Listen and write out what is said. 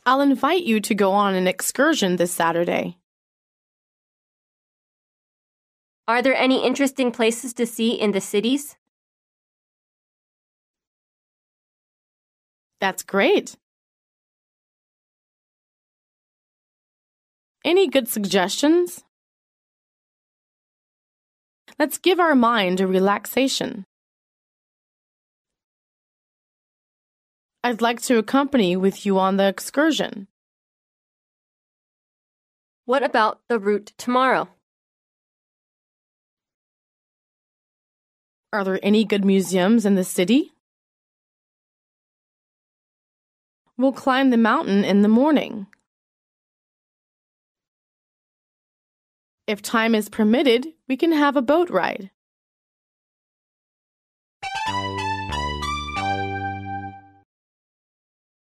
I'll invite you to go on an excursion this Saturday. Are there any interesting places to see in the cities? That's great. Any good suggestions? Let's give our mind a relaxation. I'd like to accompany with you on the excursion. What about the route tomorrow? Are there any good museums in the city? We'll climb the mountain in the morning. If time is permitted, we can have a boat ride.